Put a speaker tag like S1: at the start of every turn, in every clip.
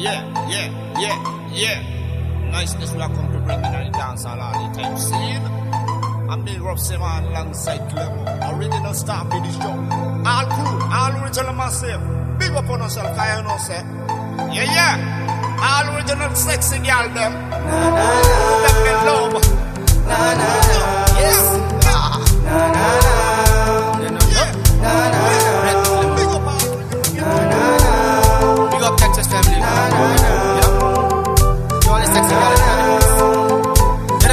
S1: Yeah. Niceness we are come to bring in the dance all the time. See? I'm the rough seven alongside Clemo. Original star for this show. All cool, all original myself. Big up on yourself, cause you know, say. Yeah. All original sexy girl, them. Let me love. Yes. Big up Texas family. You all the sexy girl in the house.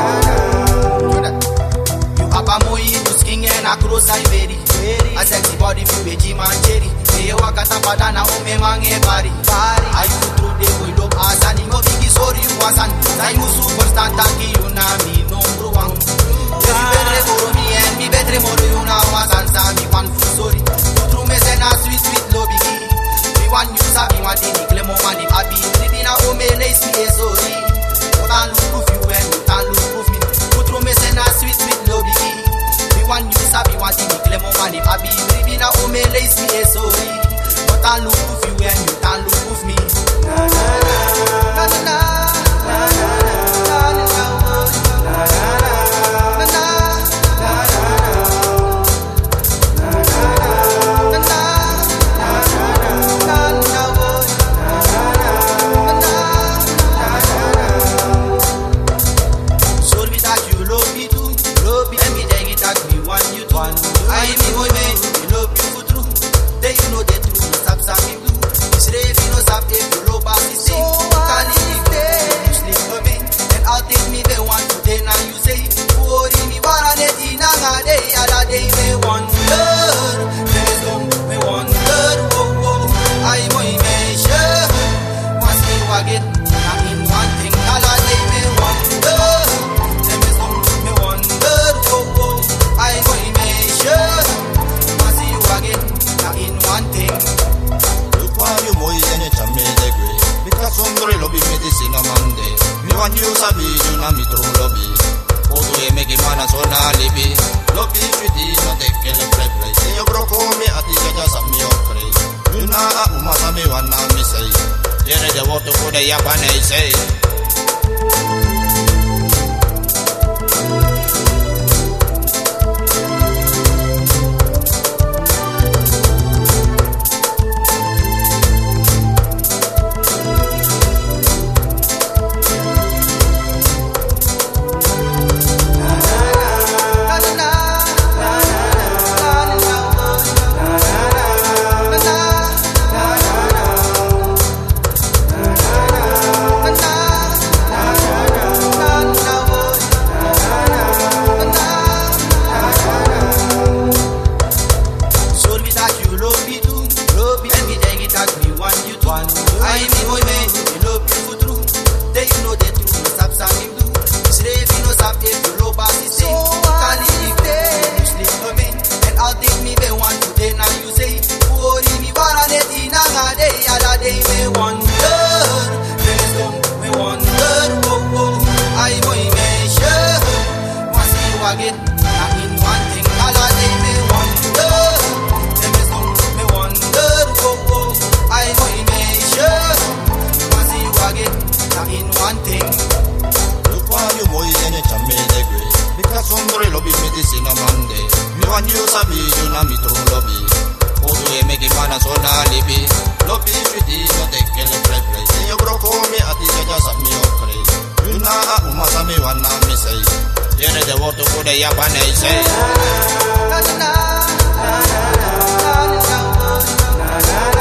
S1: You have a moi, you skin and a cross I very. A sexy body for veggie man cherry. You walk at a badana, ome mange bari. I you through the window, asani no bigi sorry you wasan. I you superstar taki you na me no one. You better for me and me better more you na wasan sa me one sorry. Through me say na sweet lobby. Me one you sabi one day Clemo man if I be living na ome lace me sorry. You can look you and you can look me. Through me say na sweet lobby. Me one you sabi one day Clemo man if I be living na ome lace me sorry. You can look you and you can look me. Na na na na na.
S2: Na na na na na na na na na.